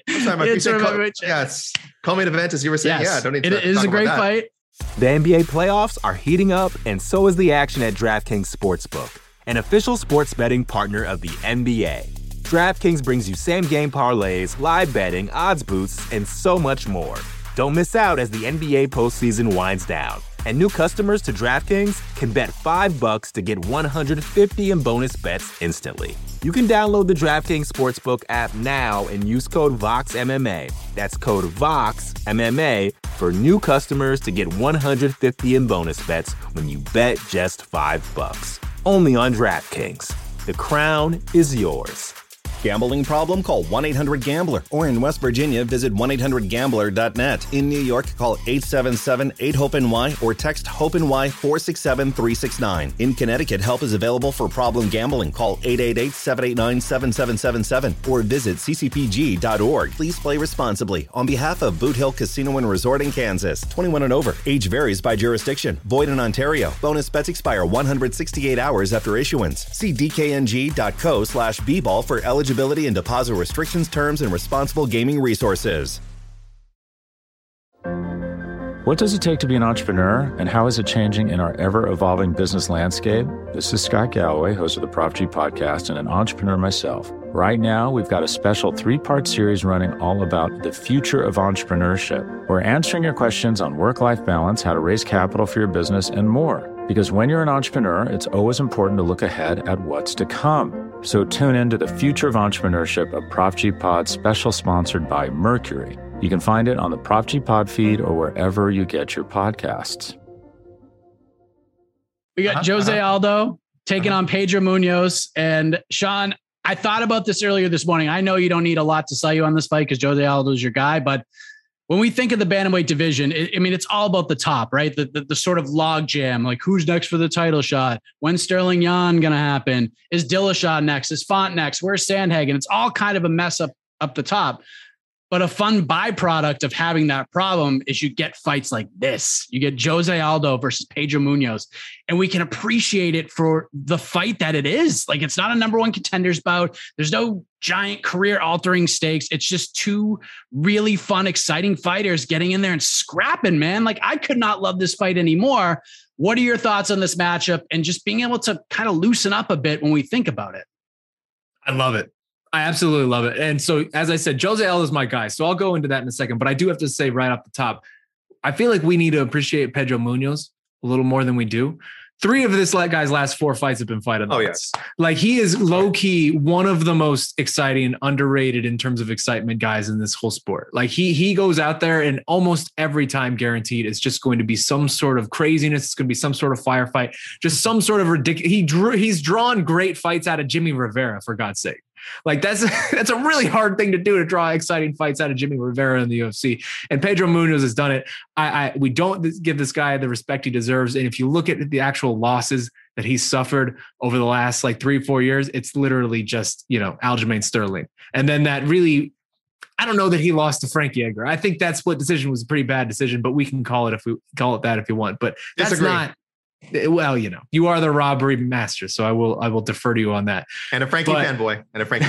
it's co-main event, as you were saying. Yes, Yeah, don't need it to is talk a great about that. fight. The NBA playoffs are heating up, and so is the action at DraftKings Sportsbook, an official sports betting partner of the NBA. DraftKings brings you same-game parlays, live betting, odds boosts, and so much more. Don't miss out as the NBA postseason winds down. And new customers to DraftKings can bet $5 to get $150 in bonus bets instantly. You can download the DraftKings Sportsbook app now and use code VOXMMA. That's code VOXMMA for new customers to get $150 in bonus bets when you bet just $5. Only on DraftKings. The crown is yours. Gambling problem? Call 1-800-GAMBLER. Or in West Virginia, visit 1-800-GAMBLER.net. In New York, call 877-8-HOPE-NY or text HOPE-NY 467-369. In Connecticut, help is available for problem gambling. Call 888-789-7777 or visit ccpg.org. Please play responsibly. On behalf of Boot Hill Casino and Resort in Kansas, 21 and over. Age varies by jurisdiction. Void in Ontario. Bonus bets expire 168 hours after issuance. See dkng.co/bball for eligibility and deposit restrictions, terms, and responsible gaming resources. What does it take to be an entrepreneur, and how is it changing in our ever-evolving business landscape? This is Scott Galloway, host of the Prop G podcast and an entrepreneur myself. Right now, we've got a special 3-part series running all about the future of entrepreneurship. We're answering your questions on work-life balance, how to raise capital for your business, and more. Because when you're an entrepreneur, it's always important to look ahead at what's to come. So tune in to the Future of Entrepreneurship, a Prop G Pod special sponsored by Mercury. You can find it on the Prop G Pod feed or wherever you get your podcasts. We got Jose Aldo taking on Pedro Munoz. And Sean, I thought about this earlier this morning. I know you don't need a lot to sell you on this fight because Jose Aldo is your guy, but when we think of the bantamweight division, it's all about the top, right? The sort of log jam, like who's next for the title shot? When's Sterling Yan going to happen? Is Dillashaw next? Is Font next? Where's Sandhagen? It's all kind of a mess up the top. But a fun byproduct of having that problem is you get fights like this. You get Jose Aldo versus Pedro Munoz, and we can appreciate it for the fight that it is. Like, it's not a number one contenders bout. There's no giant career altering stakes. It's just two really fun, exciting fighters getting in there and scrapping, man. Like, I could not love this fight anymore. What are your thoughts on this matchup and just being able to kind of loosen up a bit when we think about it? I love it. I absolutely love it. And so, as I said, Jose Aldo is my guy. So I'll go into that in a second, but I do have to say right off the top, I feel like we need to appreciate Pedro Munoz a little more than we do. 3 of this guy's last 4 fights have been fight of the yes. Like he is low key one of the most exciting, underrated in terms of excitement guys in this whole sport. Like he goes out there and almost every time guaranteed it's just going to be some sort of craziness. It's going to be some sort of firefight, just some sort of ridiculous. He's drawn great fights out of Jimmy Rivera, for God's sake. Like that's a really hard thing to do, to draw exciting fights out of Jimmy Rivera in the UFC. And Pedro Munoz has done it. We don't give this guy the respect he deserves. And if you look at the actual losses that he's suffered over the last 3-4 years, it's literally just, Aljamain Sterling. And then that really, I don't know that he lost to Frankie Edgar. I think that split decision was a pretty bad decision, but we can call it that if you want. But that's Disagree. not. Well, you are the robbery master, so I will defer to you on that. And a Frankie fanboy.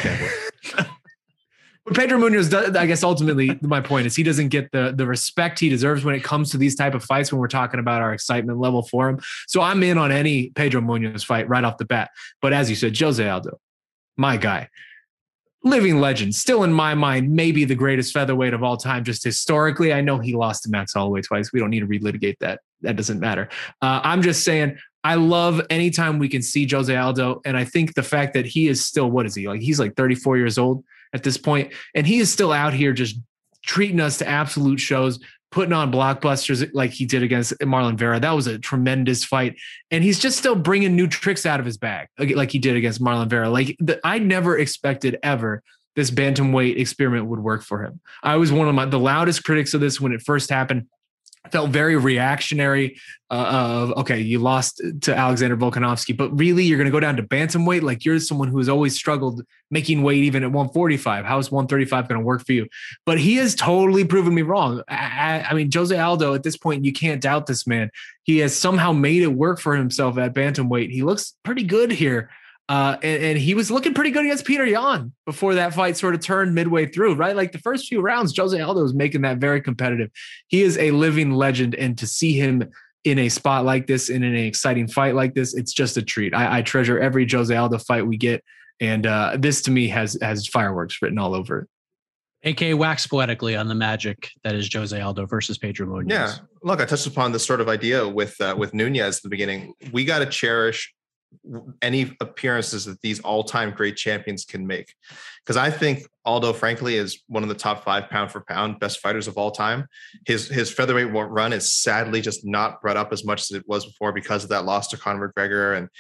But Pedro Munoz, I guess ultimately my point is he doesn't get the respect he deserves when it comes to these type of fights, when we're talking about our excitement level for him. So I'm in on any Pedro Munoz fight right off the bat. But as you said, Jose Aldo, my guy, living legend, still in my mind, maybe the greatest featherweight of all time, just historically. I know he lost to Max Holloway twice. We don't need to relitigate that. That doesn't matter. I'm just saying, I love anytime we can see Jose Aldo. And I think the fact that he is still, what is he? He's 34 years old at this point, and he is still out here just treating us to absolute shows, putting on blockbusters like he did against Marlon Vera. That was a tremendous fight. And he's just still bringing new tricks out of his bag, like he did against Marlon Vera. I never expected ever this bantamweight experiment would work for him. I was one of the loudest critics of this when it first happened. Felt very reactionary okay, you lost to Alexander Volkanovski, but really you're going to go down to bantamweight? You're someone who has always struggled making weight even at 145. How is 135 going to work for you? But he has totally proven me wrong. I mean, Jose Aldo, at this point, you can't doubt this man. He has somehow made it work for himself at bantamweight. He looks pretty good here. And he was looking pretty good against Peter Yan before that fight sort of turned midway through, right? The first few rounds, Jose Aldo was making that very competitive. He is a living legend. And to see him in a spot like this and in an exciting fight like this, it's just a treat. I treasure every Jose Aldo fight we get. And this to me has fireworks written all over it. AK wax poetically on the magic that is Jose Aldo versus Pedro Munoz. Yeah. Look, I touched upon this sort of idea with Nunez at the beginning. We got to cherish any appearances that these all-time great champions can make. Because I think Aldo, frankly, is one of the top 5 pound for pound best fighters of all time. His featherweight run is sadly just not brought up as much as it was before because of that loss to Conor McGregor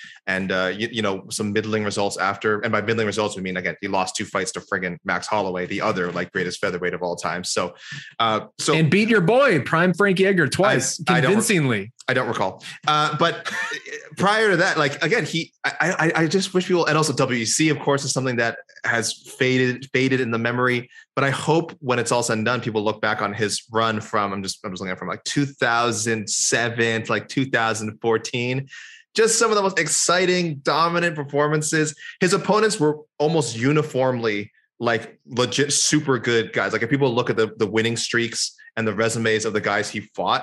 and some middling results after. And by middling results, we mean, again, he lost 2 fights to friggin' Max Holloway, the other greatest featherweight of all time. So and beat your boy, prime Frankie Edgar twice, convincingly. I don't recall. But prior to that, again, I just wish people, and also WEC, of course, is something that has faded in the memory. But I hope when it's all said and done, people look back on his run from, I'm just looking at from 2007 to 2014. Just some of the most exciting, dominant performances. His opponents were almost uniformly legit super good guys. If people look at the winning streaks and the resumes of the guys he fought,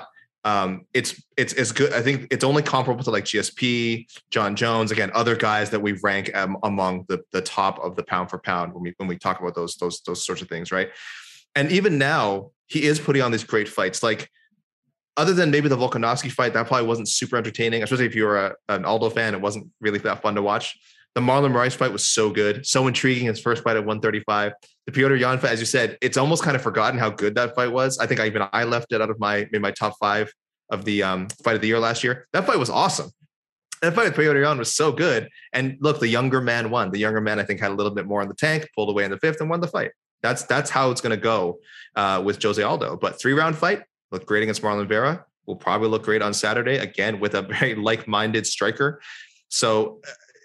it's good. I think it's only comparable to GSP, John Jones, again, other guys that we rank among the top of the pound for pound when we talk about those sorts of things, right? And even now, he is putting on these great fights. Other than maybe the Volkanovski fight, that probably wasn't super entertaining, especially if you were an Aldo fan. It wasn't really that fun to watch. The Marlon Moraes fight was so good, so intriguing. His first fight at 135. The Petr Yan fight, as you said, it's almost kind of forgotten how good that fight was. I think I left it out of my top 5 of the fight of the year last year. That fight was awesome. That fight with Petr Yan was so good. And look, the younger man won. The younger man, I think, had a little bit more in the tank, pulled away in the 5th, and won the fight. That's how it's going to go with Jose Aldo. But 3-round fight looked great against Marlon Vera. Will probably look great on Saturday again with a very like-minded striker. So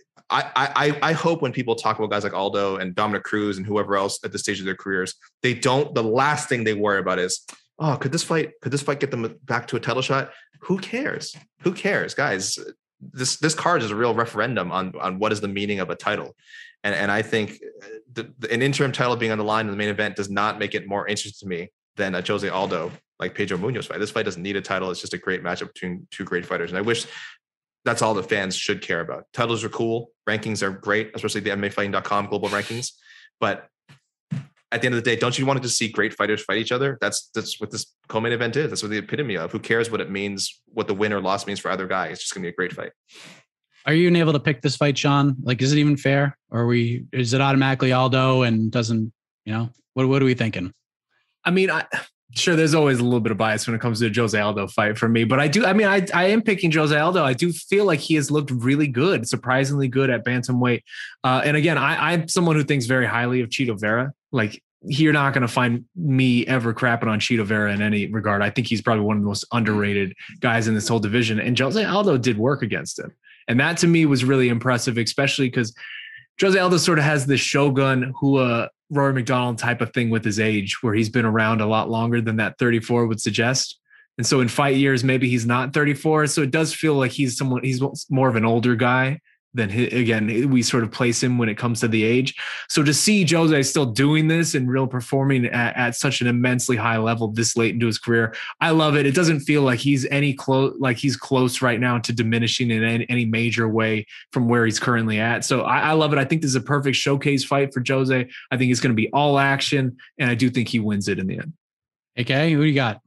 I hope when people talk about guys like Aldo and Dominic Cruz and whoever else at the stage of their careers, the last thing they worry about is, oh, could this fight get them back to a title shot? Who cares, guys? This card is a real referendum on what is the meaning of a title. And I think an interim title being on the line in the main event does not make it more interesting to me than a Jose Aldo Pedro Munoz fight. This fight doesn't need a title. It's just a great matchup between 2 great fighters. And I wish that's all the fans should care about. Titles are cool. Rankings are great, especially the MMAfighting.com global rankings. But at the end of the day, don't you want to just see great fighters fight each other? That's what this co-main event is. That's what the epitome of. Who cares what it means, what the win or loss means for either guy? It's just going to be a great fight. Are you even able to pick this fight, Sean? Like, is it even fair? Or is it automatically Aldo and doesn't, what are we thinking? I mean, sure, there's always a little bit of bias when it comes to a Jose Aldo fight for me, but I am picking Jose Aldo. I do feel like he has looked really good, surprisingly good at bantamweight. And again, I'm someone who thinks very highly of Chito Vera. Like, you're not going to find me ever crapping on Chito Vera in any regard. I think he's probably one of the most underrated guys in this whole division. And Jose Aldo did work against him. And that to me was really impressive, especially because Jose Aldo sort of has this Shogun Rory McDonald type of thing with his age, where he's been around a lot longer than that 34 would suggest. And so in fight years, maybe he's not 34. So it does feel like he's more of an older guy than we sort of place him when it comes to the age. So to see Jose still doing this and real performing at such an immensely high level this late into his career, I love it. It doesn't feel like he's close right now to diminishing in any major way from where he's currently at. So I love it. I think this is a perfect showcase fight for Jose. I think it's going to be all action, and I do think he wins it in the end. Okay, who do you got?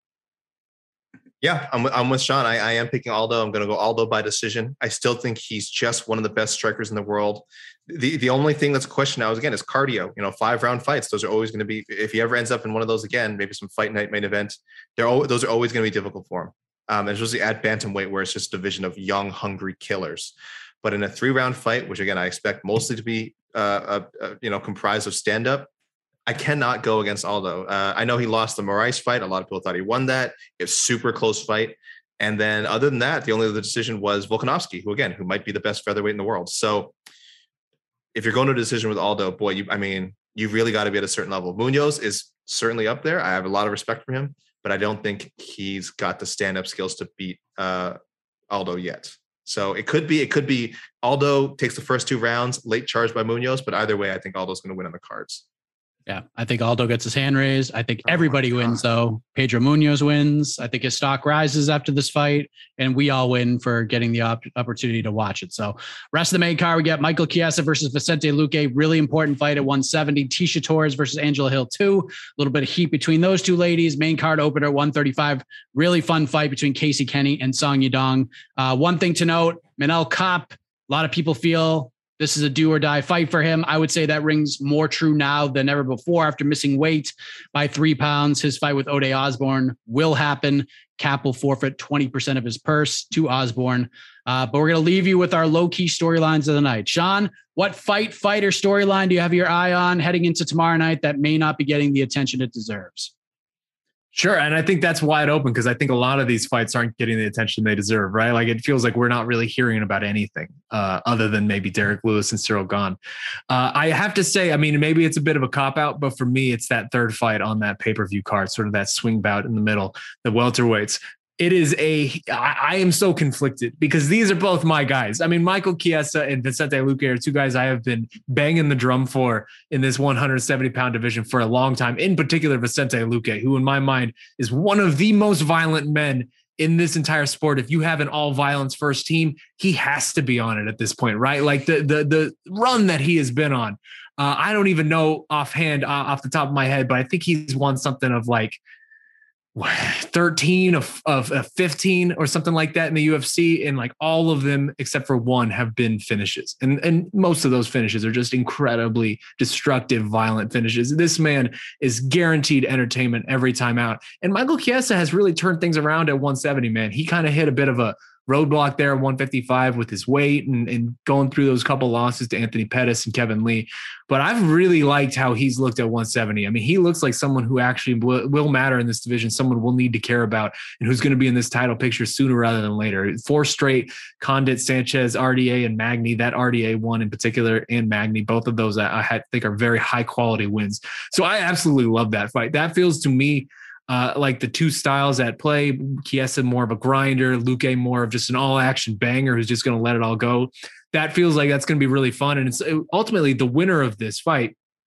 Yeah, I'm with Sean. I am picking Aldo. I'm going to go Aldo by decision. I still think he's just one of the best strikers in the world. The only thing that's a question now is cardio. 5-round fights. Those are always going to be, if he ever ends up in one of those again, maybe some fight night main event, those are always going to be difficult for him. And especially at bantamweight, where it's just a division of young, hungry killers. But in a 3-round fight, which again I expect mostly to be comprised of stand-up, I cannot go against Aldo. I know he lost the Moraes fight. A lot of people thought he won that. It was a super close fight. And then other than that, the only other decision was Volkanovski, who might be the best featherweight in the world. So if you're going to a decision with Aldo, boy, you've really got to be at a certain level. Munoz is certainly up there. I have a lot of respect for him, but I don't think he's got the stand-up skills to beat Aldo yet. So it could be Aldo takes the first 2 rounds, late charge by Munoz, but either way, I think Aldo's going to win on the cards. Yeah, I think Aldo gets his hand raised. I think everybody wins, though. Pedro Munoz wins. I think his stock rises after this fight, and we all win for getting the opportunity to watch it. So rest of the main card, we got Michael Chiesa versus Vicente Luque. Really important fight at 170. Tisha Torres versus Angela Hill 2. A little bit of heat between those two ladies. Main card opener at 135. Really fun fight between Casey Kenny and Song Yadong. One thing to note, Manel Kape, a lot of people feel this is a do or die fight for him. I would say that rings more true now than ever before after missing weight by 3 pounds. His fight with Ode Osborne will happen. Kape will forfeit 20% of his purse to Osborne. But we're going to leave you with our low-key storylines of the night. Sean, what fighter storyline do you have your eye on heading into tomorrow night that may not be getting the attention it deserves? Sure. And I think that's wide open because I think a lot of these fights aren't getting the attention they deserve, right? Like it feels like we're not really hearing about anything other than maybe Derek Lewis and Cyril Gane. I have to say, maybe it's a bit of a cop-out, but for me, it's that third fight on that pay-per-view card, sort of that swing bout in the middle, the welterweights. I am so conflicted because these are both my guys. Michael Chiesa and Vicente Luque are 2 guys I have been banging the drum for in this 170-pound division for a long time. In particular, Vicente Luque, who in my mind is one of the most violent men in this entire sport. If you have an all violence first team, he has to be on it at this point, right? Like the run that he has been on. I don't even know offhand off the top of my head, but I think he's won something of like 13 of 15 or something like that in the UFC, and like all of them except for one have been finishes, and most of those finishes are just incredibly destructive, violent finishes. This man is guaranteed entertainment every time out, and Michael Chiesa has really turned things around at 170. Man, he kind of hit a bit of a roadblock there at 155 with his weight and going through those couple losses to Anthony Pettis and Kevin Lee. But I've really liked how he's looked at 170. He looks like someone who actually will matter in this division, someone we'll need to care about, and who's going to be in this title picture sooner rather than later. 4 straight, Condit, Sanchez, RDA, and Magny. That RDA one in particular and Magny, both of those I think are very high quality wins. So I absolutely love that fight. That feels to me like the 2 styles at play. Chiesa more of a grinder, Luque more of just an all-action banger who's just going to let it all go. That feels like that's going to be really fun. And it's ultimately the winner of this fight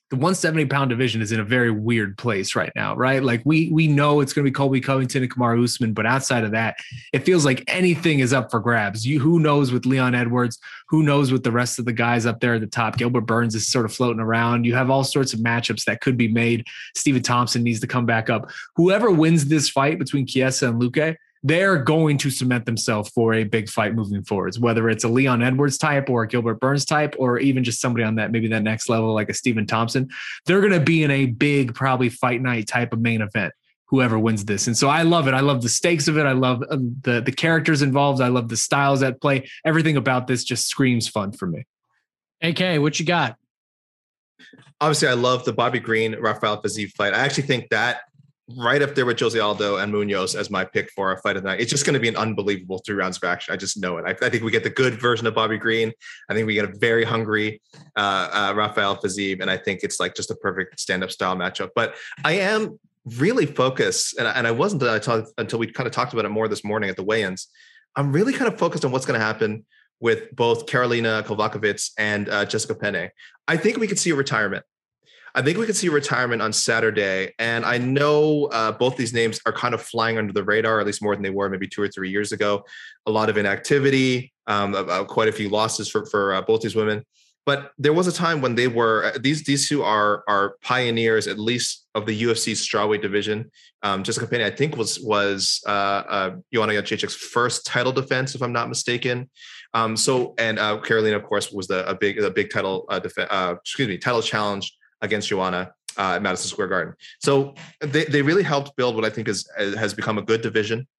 the 170-pound division is in a very weird place right now, right? Like we know it's going to be Colby Covington and Kamaru Usman, but outside of that, it feels like anything is up for grabs. Who knows with Leon Edwards? Who knows with the rest of the guys up there at the top? Gilbert Burns is sort of floating around. You have all sorts of matchups that could be made. Stephen Thompson needs to come back up. Whoever wins this fight between Chiesa and Luque, they're going to cement themselves for a big fight moving forwards, whether it's a Leon Edwards type or a Gilbert Burns type, or even just somebody on that, maybe that next level, like a Stephen Thompson. They're going to be in a big, probably fight night type of main event, whoever wins this. And so I love it. I love the stakes of it. I love the characters involved. I love the styles at play. Everything about this just screams fun for me. AK, what you got? Obviously, I love the Bobby Green, Rafael Fiziev fight. I actually think that right up there with Jose Aldo and Munoz as my pick for a fight of the night. It's just going to be an unbelievable 3 rounds of action. I just know it. I think we get the good version of Bobby Green. I think we get a very hungry Rafael Fiziev, and I think it's like just a perfect stand-up style matchup. But I am really focused, and I wasn't until we kind of talked about it more this morning at the weigh-ins. I'm really kind of focused on what's going to happen with both Karolina Kowalkiewicz and Jessica Penne. I think we could see a retirement. I think we could see a retirement on Saturday. And I know both these names are kind of flying under the radar, at least more than they were maybe 2 or 3 years ago. A lot of inactivity, quite a few losses for both these women. But there was a time when they were, these two are pioneers, at least of the UFC's strawweight division. Jessica Penne, I think, was Joanna Jędrzejczyk's first title defense, if I'm not mistaken. Karolina, of course, was a big title title challenge against Joanna at Madison Square Garden. So they really helped build what I think has become a good division.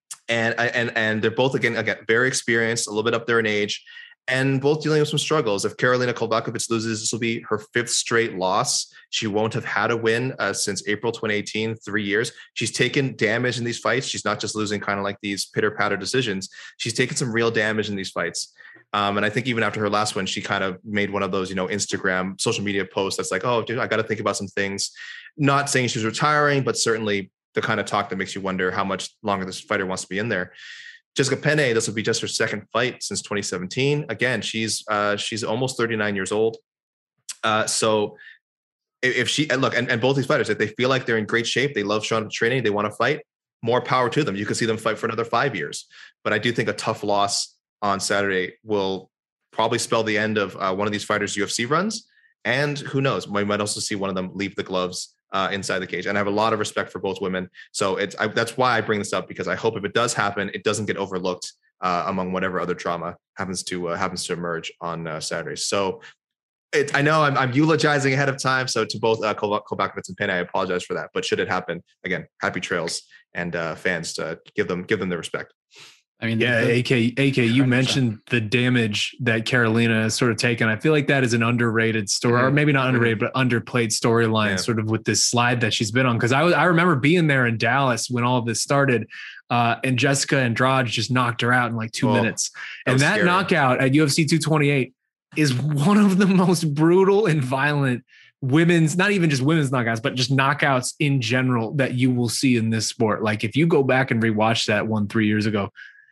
And they're both again very experienced, a little bit up there in age, and both dealing with some struggles. If Karolina Kowalkiewicz loses, this will be her 5th straight loss. She won't have had a win since April 2018, 3 years. She's taken damage in these fights. She's not just losing kind of like these pitter-patter decisions. She's taken some real damage in these fights. And I think even after her last one, she kind of made one of those, Instagram social media posts that's like, oh, dude, I got to think about some things. Not saying she's retiring, but certainly the kind of talk that makes you wonder how much longer this fighter wants to be in there. Jessica Penne, this will be just her 2nd fight since 2017. Again, she's almost 39 years old. So if she, and look, and both these fighters, if they feel like they're in great shape, they love showing up training, they want to fight, more power to them. You can see them fight for another 5 years. But I do think a tough loss on Saturday will probably spell the end of one of these fighters' UFC runs. And who knows, we might also see one of them leave the gloves inside the cage. And I have a lot of respect for both women. So that's why I bring this up, because I hope if it does happen, it doesn't get overlooked among whatever other drama happens to emerge on Saturday. So I know I'm eulogizing ahead of time. So to both Kowalkiewicz and Penne, I apologize for that. But should it happen, again, happy trails, and fans to give them the respect. I mean, yeah, AK, you mentioned the damage that Karolina has sort of taken. I feel like that is an underrated story, or maybe not underrated, but underplayed storyline, sort of with this slide that she's been on. Because I remember being there in Dallas when all of this started, and Jessica Andrade just knocked her out in like 2 minutes. And that knockout at UFC 228 is one of the most brutal and violent women's, not even just women's knockouts, but just knockouts in general that you will see in this sport. Like if you go back and rewatch that one 3 years ago,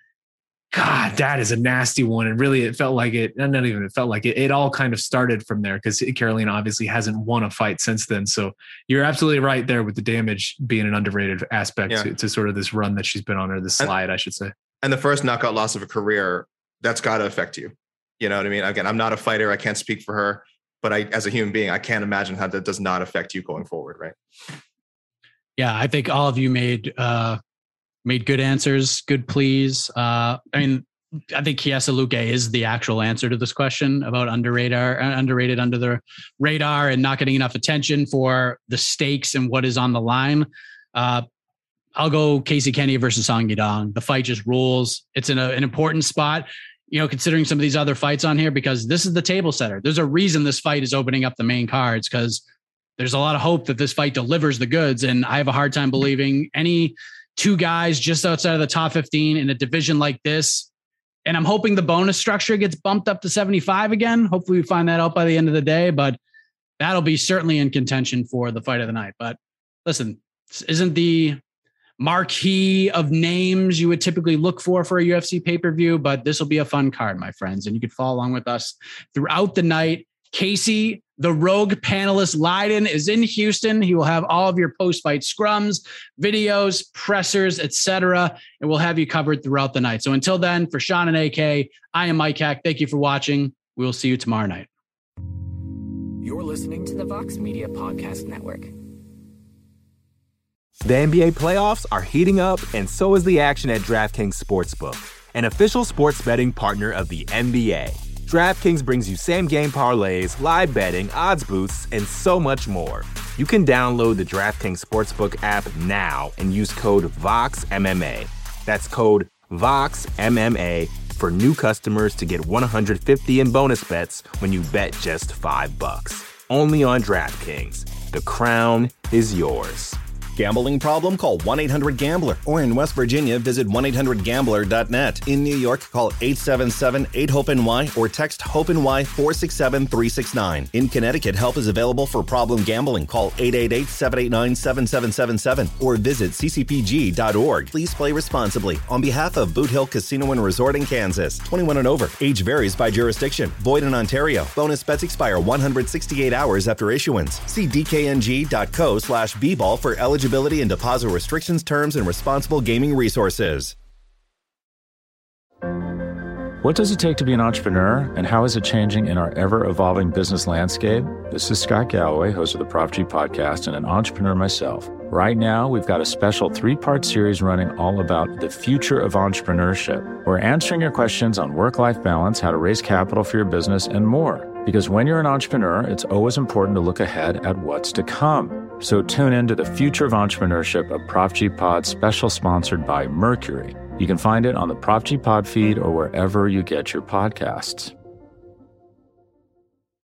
God, that is a nasty one. And really, it felt like it, not even it felt like it, it all kind of started from there, because Karolina obviously hasn't won a fight since then. So you're absolutely right there with the damage being an underrated aspect to sort of this run that she's been on, or this slide, I should say. And the first knockout loss of a career, that's got to affect you. You know what I mean? Again, I'm not a fighter. I can't speak for her, but as a human being, I can't imagine how that does not affect you going forward. Right. Yeah. I think all of you made good answers, good pleas. I mean, I think Chiesa Luque is the actual answer to this question about underrated under the radar and not getting enough attention for the stakes and what is on the line. I'll go Casey Kenny versus Song Yadong. The fight just rules. It's in an important spot, considering some of these other fights on here, because this is the table setter. There's a reason this fight is opening up the main cards, because there's a lot of hope that this fight delivers the goods. And I have a hard time believing any two guys just outside of the top 15 in a division like this. And I'm hoping the bonus structure gets bumped up to 75 again. Hopefully we find that out by the end of the day, but that'll be certainly in contention for the fight of the night. But listen, this isn't the marquee of names you would typically look for a UFC pay-per-view, but this will be a fun card, my friends. And you can follow along with us throughout the night. Casey, The rogue panelist Leiden is in Houston. He will have all of your post-fight scrums, videos, pressers, etc., and we'll have you covered throughout the night. So until then, for Sean and AK, I am Mike Hack. Thank you for watching. We will see you tomorrow night. You're listening to the Vox Media Podcast Network. The NBA playoffs are heating up, and so is the action at DraftKings Sportsbook, an official sports betting partner of the NBA. DraftKings brings you same-game parlays, live betting, odds boosts, and so much more. You can download the DraftKings Sportsbook app now and use code VOXMMA. That's code VOXMMA for new customers to get $150 in bonus bets when you bet just $5. Only on DraftKings. The crown is yours. Gambling problem? Call 1-800-GAMBLER. Or in West Virginia, visit 1-800-GAMBLER.net. In New York, call 877-8-HOPE-NY or text HOPE-NY 467-369. In Connecticut, help is available for problem gambling. Call 888-789-7777 or visit ccpg.org. Please play responsibly. On behalf of Boot Hill Casino and Resort in Kansas, 21 and over. Age varies by jurisdiction. Void in Ontario. Bonus bets expire 168 hours after issuance. See dkng.co/bball for eligibility and deposit restrictions, terms, and responsible gaming resources. What does it take to be an entrepreneur, and how is it changing in our ever-evolving business landscape? This is Scott Galloway, host of the Prop G Podcast and an entrepreneur myself. Right now, we've got a special 3-part series running all about the future of entrepreneurship. We're answering your questions on work-life balance, how to raise capital for your business, and more. Because when you're an entrepreneur, it's always important to look ahead at what's to come. So tune in to the Future of Entrepreneurship, a Prop G Pod special sponsored by Mercury. You can find it on the Prop G Pod feed or wherever you get your podcasts.